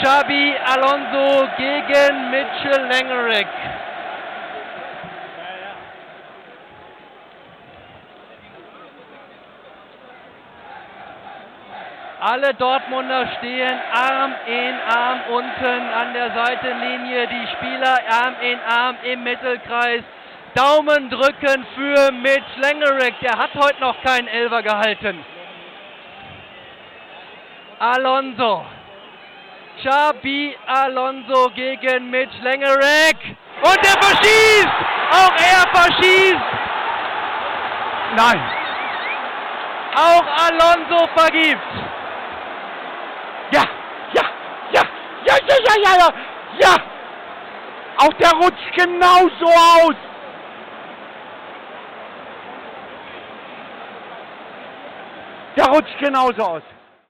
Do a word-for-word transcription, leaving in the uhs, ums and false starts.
Xabi Alonso gegen Mitchell Langerack. Alle Dortmunder stehen Arm in Arm unten an der Seitenlinie. Die Spieler Arm in Arm im Mittelkreis. Daumen drücken für Mitch Langerack. Der hat heute noch keinen Elfer gehalten. Alonso. Xabi Alonso gegen Mitch Langerack. Und er verschießt! Auch er verschießt! Nein. Auch Alonso vergibt. Ja, ja, ja, ja, ja, ja, ja, ja, ja. Auch der rutscht genauso aus. Der rutscht genauso aus.